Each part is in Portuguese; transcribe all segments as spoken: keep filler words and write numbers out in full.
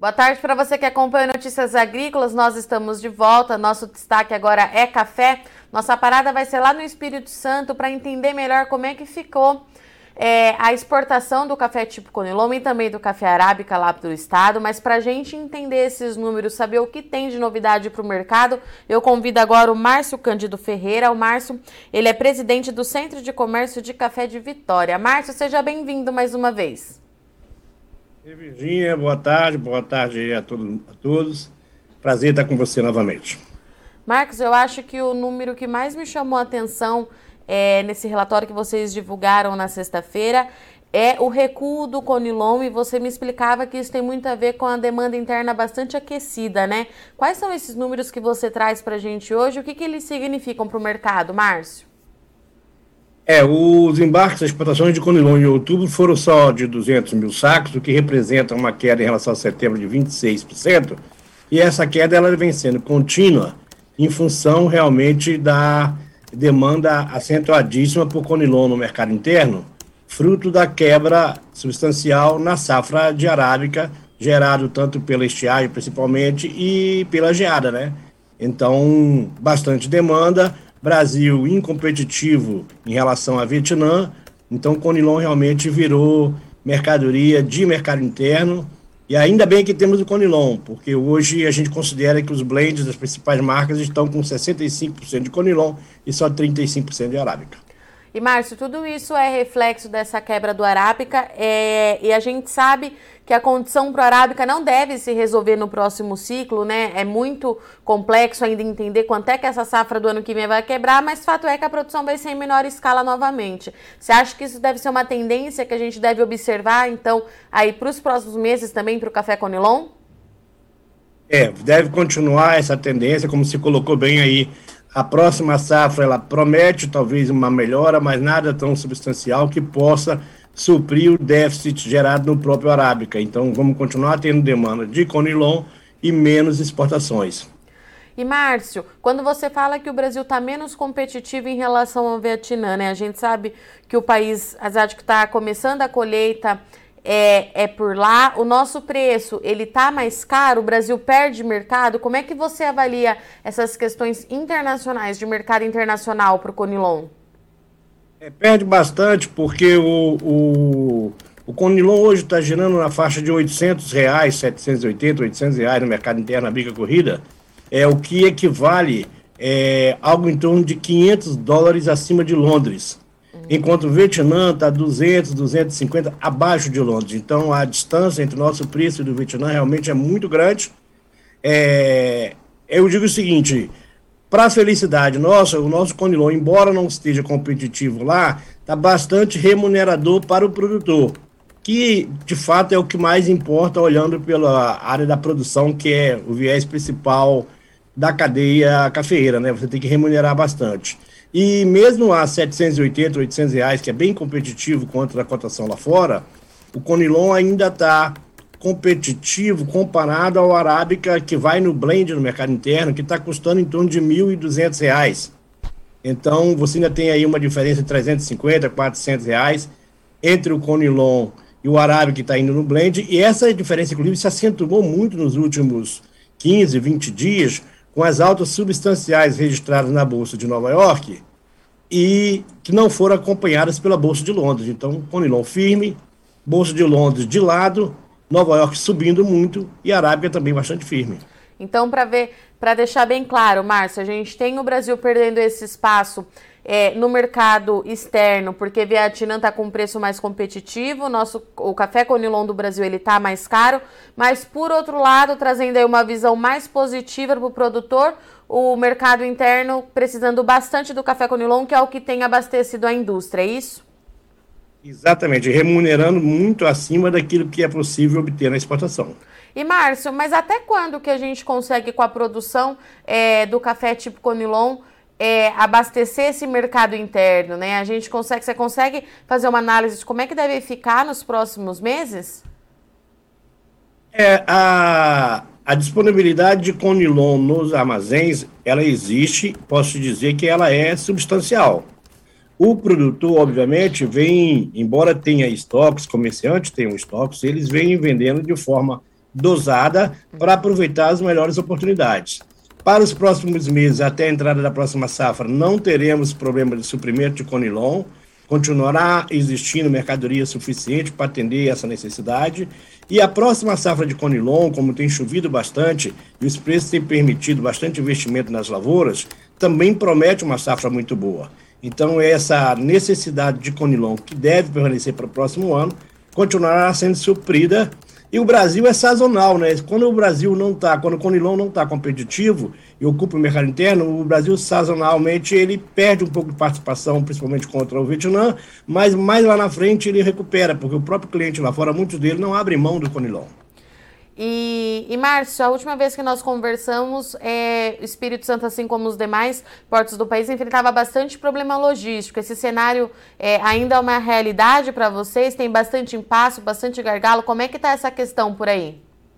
Boa tarde para você que acompanha Notícias Agrícolas. Nós estamos de volta. Nosso destaque agora é café. Nossa parada vai ser lá no Espírito Santo para entender melhor como é que ficou é, a exportação do café tipo Conilon e também do café arábica lá do estado. Mas para a gente entender esses números, saber o que tem de novidade para o mercado, eu convido agora o Márcio Cândido Ferreira. O Márcio, ele é presidente do Centro de Comércio de Café de Vitória. Márcio, seja bem-vindo mais uma vez. Oi, Virgínia, boa tarde, boa tarde a, todo, a todos. Prazer estar com você novamente. Marcos, eu acho que o número que mais me chamou a atenção é, nesse relatório que vocês divulgaram na sexta-feira é o recuo do Conilon, e você me explicava que isso tem muito a ver com a demanda interna bastante aquecida, né? Quais são esses números que você traz para a gente hoje? O que, que eles significam para o mercado, Márcio? É, os embarques das exportações de Conilon em outubro foram só de duzentos mil sacos, o que representa uma queda em relação a setembro de vinte e seis por cento, e essa queda ela vem sendo contínua em função realmente da demanda acentuadíssima por Conilon no mercado interno, fruto da quebra substancial na safra de arábica, gerado tanto pela estiagem principalmente e pela geada, né? Então, bastante demanda. Brasil incompetitivo em relação a Vietnã, então Conilon realmente virou mercadoria de mercado interno, e ainda bem que temos o Conilon, porque hoje a gente considera que os blends das principais marcas estão com sessenta e cinco por cento de Conilon e só trinta e cinco por cento de arábica. E, Márcio, tudo isso é reflexo dessa quebra do arábica, é, e a gente sabe que a condição para o arábica não deve se resolver no próximo ciclo, né? É muito complexo ainda entender quanto é que essa safra do ano que vem vai quebrar, mas fato é que a produção vai ser em menor escala novamente. Você acha que isso deve ser uma tendência que a gente deve observar, então, aí para os próximos meses também para o café Conilon? É, deve continuar essa tendência, como se colocou bem aí. A próxima safra, ela promete talvez uma melhora, mas nada tão substancial que possa suprir o déficit gerado no próprio arábica. Então, vamos continuar tendo demanda de Conilon e menos exportações. E, Márcio, quando você fala que o Brasil está menos competitivo em relação ao Vietnã, né? A gente sabe que o país asiático está começando a colheita É, é por lá, o nosso preço, ele tá mais caro, o Brasil perde mercado. Como é que você avalia essas questões internacionais, de mercado internacional para o Conilon? É, perde bastante, porque o, o, o Conilon hoje está girando na faixa de oitocentos reais, setecentos e oitenta, oitocentos reais no mercado interno, na briga corrida, é o que equivale é, algo em torno de quinhentos dólares acima de Londres. Enquanto o Vietnã está duzentos, duzentos e cinquenta abaixo de Londres. Então, a distância entre o nosso preço e do Vietnã realmente é muito grande. É, eu digo o seguinte, para a felicidade nossa, o nosso Conilon, embora não esteja competitivo lá, está bastante remunerador para o produtor, que, de fato, é o que mais importa olhando pela área da produção, que é o viés principal da cadeia cafeeira, né? Você tem que remunerar bastante. E mesmo a setecentos e oitenta, oitocentos reais, que é bem competitivo contra a cotação lá fora, o Conilon ainda está competitivo comparado ao arábica, que vai no blend no mercado interno, que está custando em torno de mil e duzentos reais. Então, você ainda tem aí uma diferença de trezentos e cinquenta, quatrocentos reais entre o Conilon e o arábica que está indo no blend, e essa diferença, inclusive, se acentuou muito nos últimos quinze, vinte dias, com as altas substanciais registradas na Bolsa de Nova York e que não foram acompanhadas pela Bolsa de Londres. Então, Conilon firme, Bolsa de Londres de lado, Nova York subindo muito e a Arábia também bastante firme. Então, para ver, para deixar bem claro, Márcio, a gente tem o Brasil perdendo esse espaço é, no mercado externo, porque Vietnã está com um preço mais competitivo, nosso, o café Conilon do Brasil ele está mais caro, mas por outro lado, trazendo aí uma visão mais positiva para o produtor, o mercado interno precisando bastante do café Conilon, que é o que tem abastecido a indústria, é isso? Exatamente, remunerando muito acima daquilo que é possível obter na exportação. E, Márcio, mas até quando que a gente consegue, com a produção é, do café tipo Conilon, é, abastecer esse mercado interno, né? A gente consegue, você consegue fazer uma análise de como é que deve ficar nos próximos meses? É, a, a disponibilidade de Conilon nos armazéns, ela existe, posso dizer que ela é substancial. O produtor, obviamente, vem, embora tenha estoques, comerciantes tenham estoques, eles vêm vendendo de forma dosada para aproveitar as melhores oportunidades. Para os próximos meses, até a entrada da próxima safra, não teremos problema de suprimento de Conilon, continuará existindo mercadoria suficiente para atender essa necessidade, e a próxima safra de Conilon, como tem chovido bastante e os preços têm permitido bastante investimento nas lavouras, também promete uma safra muito boa. Então, essa necessidade de Conilon, que deve permanecer para o próximo ano, continuará sendo suprida. E o Brasil é sazonal, né? Quando o Brasil não está, quando o Conilon não está competitivo e ocupa o mercado interno, o Brasil sazonalmente ele perde um pouco de participação, principalmente contra o Vietnã, mas mais lá na frente ele recupera, porque o próprio cliente lá fora, muitos deles não abrem mão do Conilon. E, e Márcio, a última vez que nós conversamos, é, o Espírito Santo, assim como os demais portos do país, enfrentava bastante problema logístico. Esse cenário é, ainda é uma realidade para vocês? Tem bastante impasse, bastante gargalo? Como é que está essa questão por aí?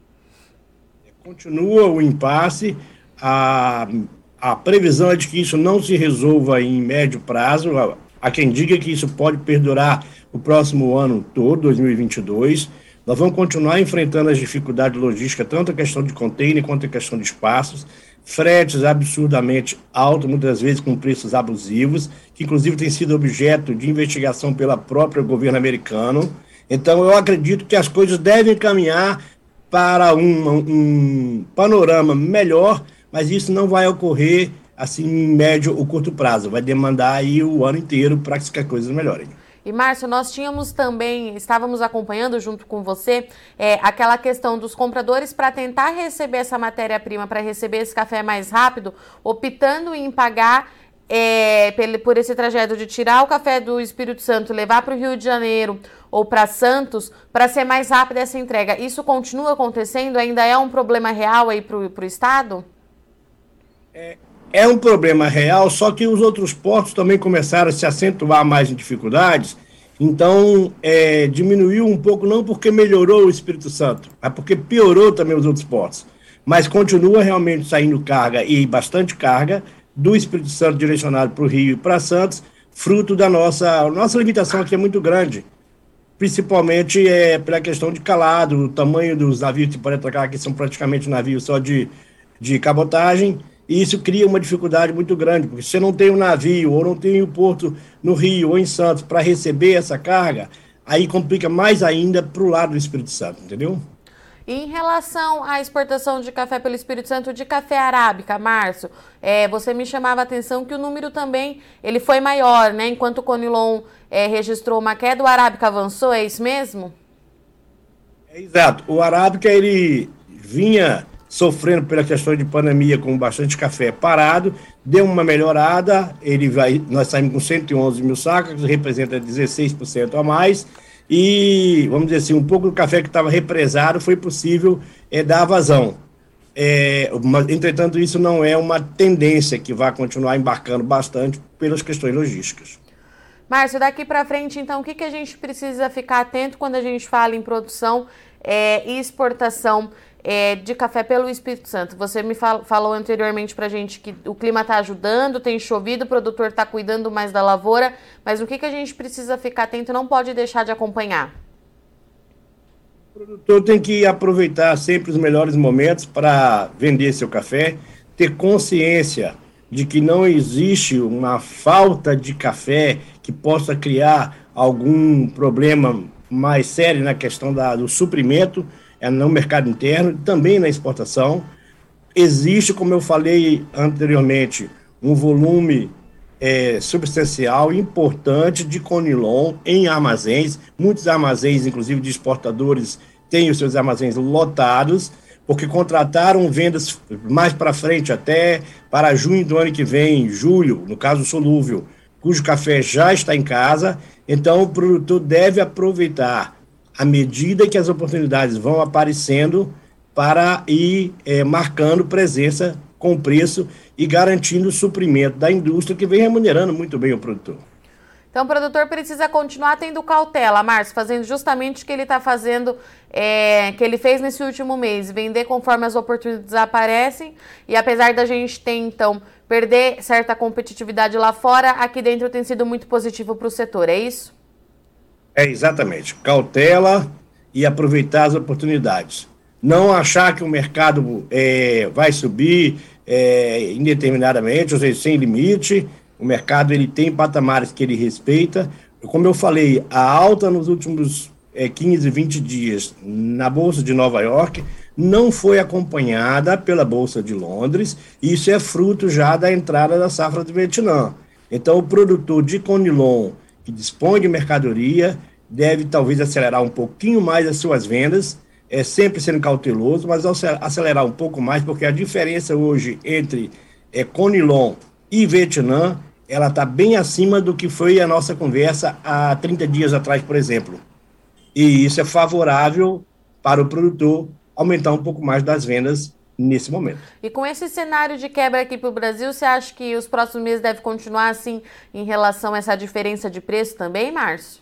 Continua o impasse. A, a previsão é de que isso não se resolva em médio prazo. Há quem diga que isso pode perdurar o próximo ano todo, dois mil e vinte e dois. Nós vamos continuar enfrentando as dificuldades logísticas, tanto a questão de container quanto a questão de espaços, fretes absurdamente altos, muitas vezes com preços abusivos, que inclusive tem sido objeto de investigação pelo próprio governo americano. Então, eu acredito que as coisas devem caminhar para um, um panorama melhor, mas isso não vai ocorrer assim em médio ou curto prazo, vai demandar aí o ano inteiro para que as coisas melhorem. E, Márcio, nós tínhamos também, estávamos acompanhando junto com você, é, aquela questão dos compradores para tentar receber essa matéria-prima, para receber esse café mais rápido, optando em pagar é, por esse trajeto de tirar o café do Espírito Santo, levar para o Rio de Janeiro ou para Santos, para ser mais rápida essa entrega. Isso continua acontecendo? Ainda é um problema real aí para o Estado? É. É um problema real, só que os outros portos também começaram a se acentuar mais em dificuldades, então é, diminuiu um pouco, não porque melhorou o Espírito Santo, mas porque piorou também os outros portos. Mas continua realmente saindo carga, e bastante carga, do Espírito Santo direcionado para o Rio e para Santos, fruto da nossa, nossa limitação aqui é muito grande, principalmente é, pela questão de calado, o tamanho dos navios que podem atracar aqui são praticamente navios só de, de cabotagem. E isso cria uma dificuldade muito grande, porque se você não tem um navio ou não tem o um porto no Rio ou em Santos para receber essa carga, aí complica mais ainda para o lado do Espírito Santo, entendeu? E em relação à exportação de café pelo Espírito Santo, de café arábica, Márcio, é, você me chamava a atenção que o número também ele foi maior, né? Enquanto o Conilon é, registrou uma queda, o arábica avançou, é isso mesmo? É, exato. O arábica, ele vinha sofrendo pela questão de pandemia com bastante café parado, deu uma melhorada, ele vai, nós saímos com cento e onze mil sacas, que representa dezesseis por cento a mais, e, vamos dizer assim, um pouco do café que estava represado foi possível é, dar vazão. É, mas, entretanto, isso não é uma tendência que vai continuar embarcando bastante pelas questões logísticas. Márcio, daqui para frente, então, o que, que a gente precisa ficar atento quando a gente fala em produção é, e exportação É, de café pelo Espírito Santo? Você me fal- falou anteriormente para a gente que o clima está ajudando, tem chovido, o produtor está cuidando mais da lavoura, mas o que, que a gente precisa ficar atento, não pode deixar de acompanhar? O produtor tem que aproveitar sempre os melhores momentos para vender seu café, ter consciência de que não existe uma falta de café que possa criar algum problema mais sério na questão da, do suprimento, no mercado interno e também na exportação. Existe, como eu falei anteriormente, um volume é, substancial, importante de Conilon em armazéns. Muitos armazéns, inclusive de exportadores, têm os seus armazéns lotados, porque contrataram vendas mais para frente, até para junho do ano que vem, julho, no caso solúvel, cujo café já está em casa. Então, o produtor deve aproveitar à medida que as oportunidades vão aparecendo para ir é, marcando presença com preço e garantindo o suprimento da indústria que vem remunerando muito bem o produtor. Então o produtor precisa continuar tendo cautela, Márcio, fazendo justamente o que ele está fazendo, é, que ele fez nesse último mês, vender conforme as oportunidades aparecem, e apesar da gente ter, então, perder certa competitividade lá fora, aqui dentro tem sido muito positivo para o setor, é isso? É, exatamente. Cautela e aproveitar as oportunidades. não achar que o mercado é, vai subir é, indeterminadamente, ou seja, sem limite. O mercado ele tem patamares que ele respeita. Como eu falei, a alta nos últimos é, quinze, vinte dias na Bolsa de Nova York não foi acompanhada pela Bolsa de Londres, e isso é fruto já da entrada da safra do Vietnã. Então, o produtor de Conilon, que dispõe de mercadoria, deve talvez acelerar um pouquinho mais as suas vendas, é sempre sendo cauteloso, mas acelerar um pouco mais, porque a diferença hoje entre é, Conilon e Vietnã, ela está bem acima do que foi a nossa conversa há trinta dias atrás, por exemplo. E isso é favorável para o produtor aumentar um pouco mais das vendas nesse momento. E com esse cenário de quebra aqui para o Brasil, você acha que os próximos meses devem continuar assim em relação a essa diferença de preço também, Márcio?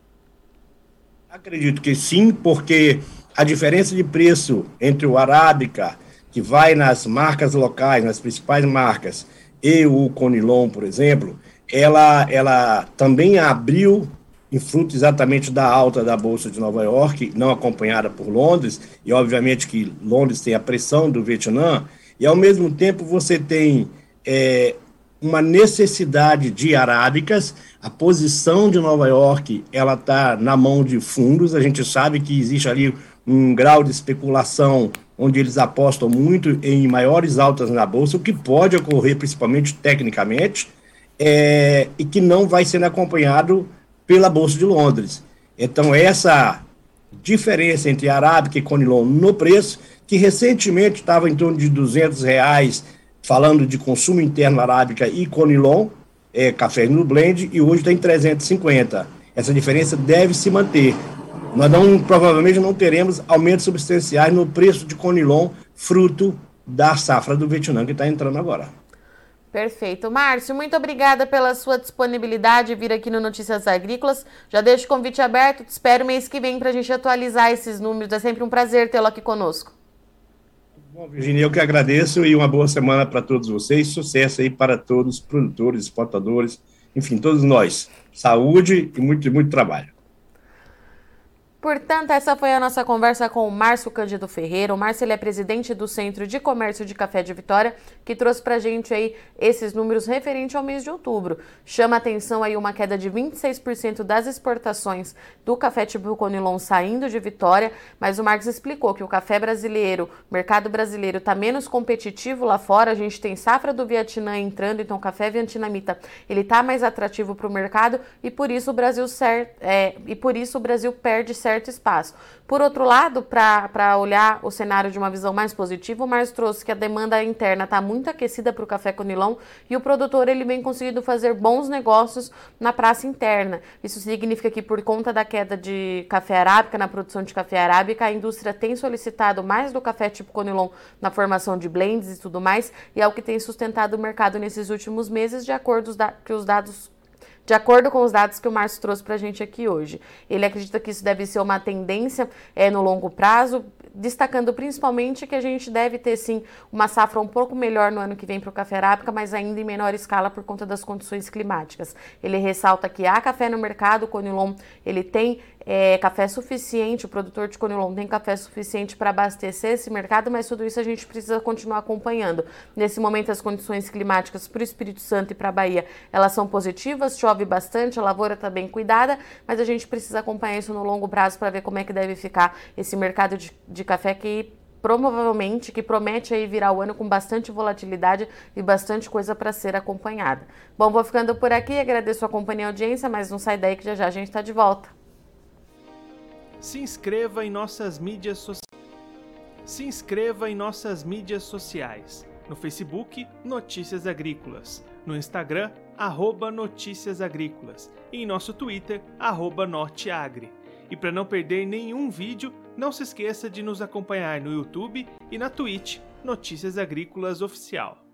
Acredito que sim, porque a diferença de preço entre o Arábica, que vai nas marcas locais, nas principais marcas, e o Conilon, por exemplo, ela, ela também abriu em fruto exatamente da alta da Bolsa de Nova York, não acompanhada por Londres, e obviamente que Londres tem a pressão do Vietnã, e ao mesmo tempo você tem é, uma necessidade de arábicas. A posição de Nova York, ela está na mão de fundos, a gente sabe que existe ali um grau de especulação onde eles apostam muito em maiores altas na Bolsa, o que pode ocorrer principalmente tecnicamente, é, e que não vai sendo acompanhado pela Bolsa de Londres. Então, essa diferença entre Arábica e Conilon no preço, que recentemente estava em torno de duzentos reais, falando de consumo interno Arábica e Conilon, é, café no blend, e hoje está em trezentos e cinquenta. Essa diferença deve se manter. Nós não, provavelmente não teremos aumentos substanciais no preço de Conilon, fruto da safra do Vietnã que está entrando agora. Perfeito. Márcio, muito obrigada pela sua disponibilidade de vir aqui no Notícias Agrícolas. Já deixo o convite aberto, te espero mês que vem para a gente atualizar esses números. É sempre um prazer tê-lo aqui conosco. Bom, Virginia, eu que agradeço e uma boa semana para todos vocês. Sucesso aí para todos os produtores, exportadores, enfim, todos nós. Saúde e muito, muito trabalho. Portanto, essa foi a nossa conversa com o Márcio Cândido Ferreira. O Márcio ele é presidente do Centro de Comércio de Café de Vitória, que trouxe pra gente aí esses números referentes ao mês de outubro. Chama atenção aí uma queda de vinte e seis por cento das exportações do café tipo Conilon saindo de Vitória, mas o Marcos explicou que o café brasileiro, o mercado brasileiro está menos competitivo lá fora. A gente tem safra do Vietnã entrando, então o café vietnamita ele tá mais atrativo para o mercado e por isso o Brasil cer- é, e por isso o Brasil perde certo espaço. Por outro lado, para olhar o cenário de uma visão mais positiva, o Márcio trouxe que a demanda interna está muito aquecida para o café Conilon e o produtor ele vem conseguindo fazer bons negócios na praça interna. Isso significa que por conta da queda de café arábica, na produção de café arábica, a indústria tem solicitado mais do café tipo Conilon na formação de blends e tudo mais, e é o que tem sustentado o mercado nesses últimos meses, de acordo com os dados De acordo com os dados que o Márcio trouxe para a gente aqui hoje. Ele acredita que isso deve ser uma tendência é, no longo prazo, destacando principalmente que a gente deve ter, sim, uma safra um pouco melhor no ano que vem para o café arábica, mas ainda em menor escala por conta das condições climáticas. Ele ressalta que há café no mercado, o Conilon ele tem é, café suficiente, o produtor de Conilon tem café suficiente para abastecer esse mercado, mas tudo isso a gente precisa continuar acompanhando. Nesse momento, as condições climáticas para o Espírito Santo e para a Bahia, elas são positivas, chove bastante, a lavoura está bem cuidada, mas a gente precisa acompanhar isso no longo prazo para ver como é que deve ficar esse mercado de, de café que provavelmente, que promete aí virar o ano com bastante volatilidade e bastante coisa para ser acompanhada. Bom, vou ficando por aqui, agradeço a companhia e a audiência, mas não sai daí que já já a gente está de volta. Se inscreva em nossas mídias sociais. Se inscreva em nossas mídias sociais. No Facebook, Notícias Agrícolas. No Instagram, arroba Notícias Agrícolas. E em nosso Twitter, arroba Norteagri. E para não perder nenhum vídeo, não se esqueça de nos acompanhar no YouTube e na Twitch, Notícias Agrícolas Oficial.